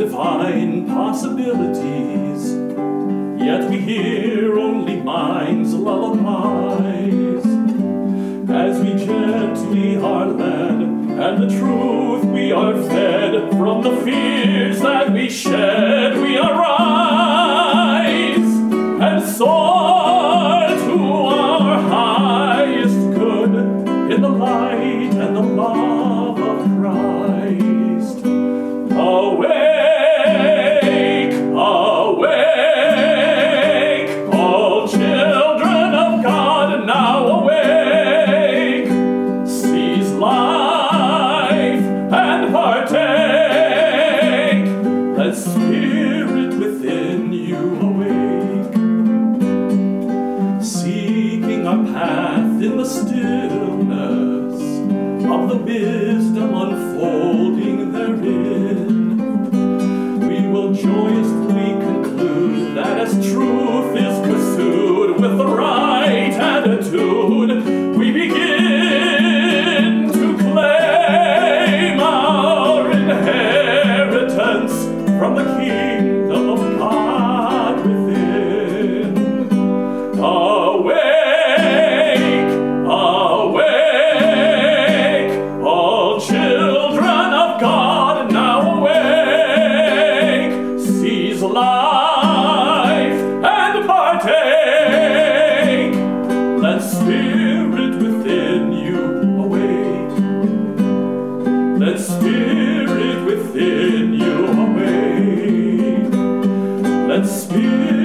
divine possibilities, yet we hear only mind's lullabies. As we gently are led, and the truth we are fed, from the fears that we shed, we arise and soar to our highest good in the light and the love of Christ. Awake, awake, all children of God, now awake, seize life and partake, let spirit within you awake, seeking our path in the stillness of the wisdom unfolding therein. We will joyously conclude that as truth is pursued with the right attitude, we begin to claim our inheritance from the kingdom of God within. Awake, awake, all children of God, now awake, seize life and partake, let spirit within you awake, let spirit within you awake, let spirit